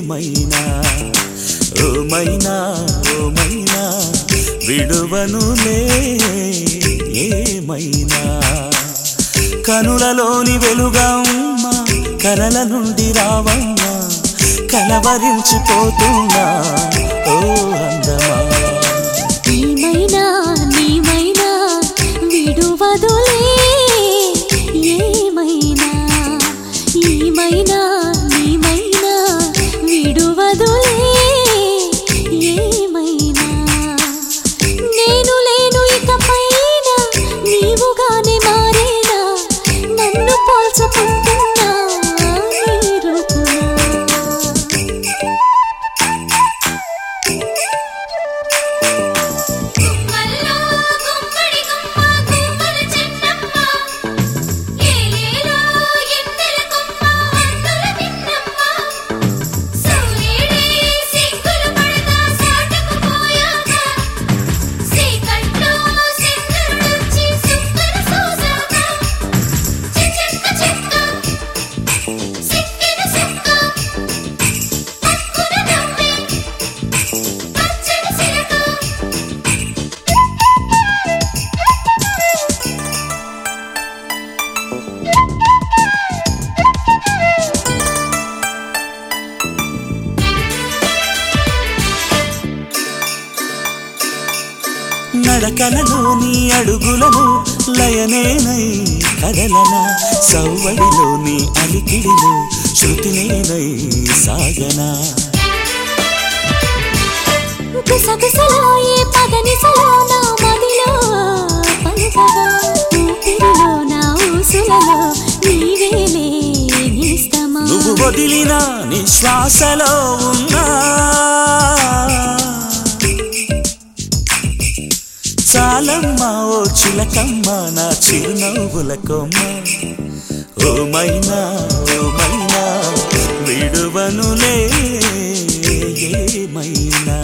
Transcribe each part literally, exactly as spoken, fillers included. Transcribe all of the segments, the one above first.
ఏమైనా ఓ మైనా ఓ మైనా విడువనులే ఏమైనా కనులలోని వెలుగమ్మ కలల నుండి రావమ్మ కలవరించిపోతున్నా ఓ అందమా ఏమైనా నీమైనా విడువదులే ఏమైనా ఏమైనా నీమైనా విడువదులే ఏమైనా నేను లేను ఇకపైన నీవుగానే మారేనా నన్ను పోల్చుకుంటున్నా నీ రూపునా నడకలలోని అడుగులను లయనేనై కదలనా సవ్వడిలోని అలికిడిలో శృతినేనై సాగనా గుసగుసలో ఏ పదనిసలో నా మదిలో పలుకగా ఊపిరిలో నా ఊసులలో నీవేలే నిస్తమా నువ్వు వదిలిన నిశ్వాసలో ఉన్నా చాలమ్మా ఓ చిలకమ్మ నా చిరునవ్వుల కొమ్మ ఓ మైనా ఓ మైనా విడువనులే ఏమైనా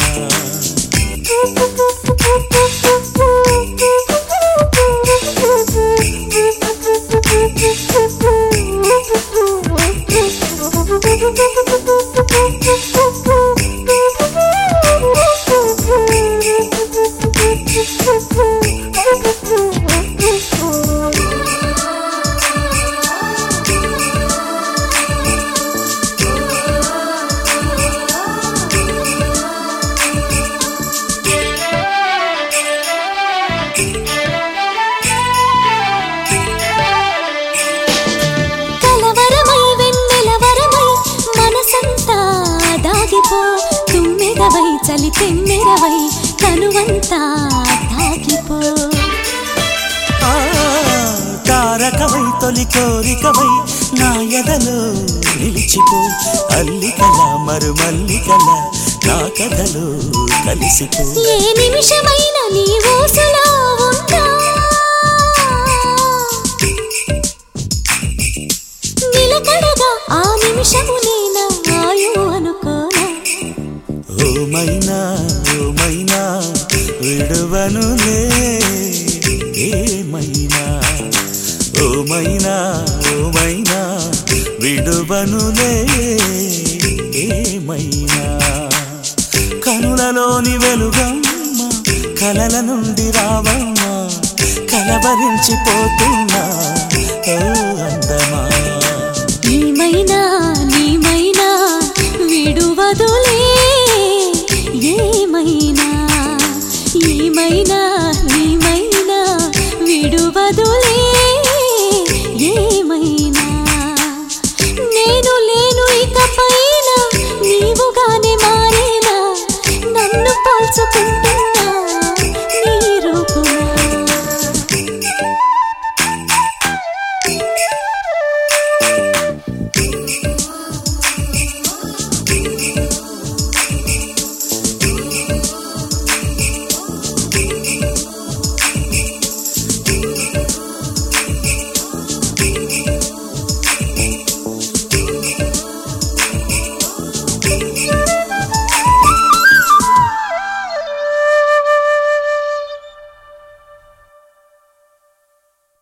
తుమ్మెదవై చలి తెమ్మెరవై కనువంతా తాకిపో తారకవై తొలి కోరికవై నా ఎదలో నిలిచిపో అల్లికల మరుమల్లికల నా కథలో కలిసిపో ఏ నిమిషమైన నీ ఊసులో ఉన్నా నిలకడగా ఆ నిమిషము నేనా ఆయు అనుకోనా ఓ మైనా ఓ మైనా విడువనులే ఏమైనా ఓ మైనా ఓ మైనా విడువనులే ఏమైనా కనులలోని వెలుగమ్మ కలల నుండి రావమ్మ కలవరించిపోతున్నా ఓ అందమా ఏమైనా నీమైనా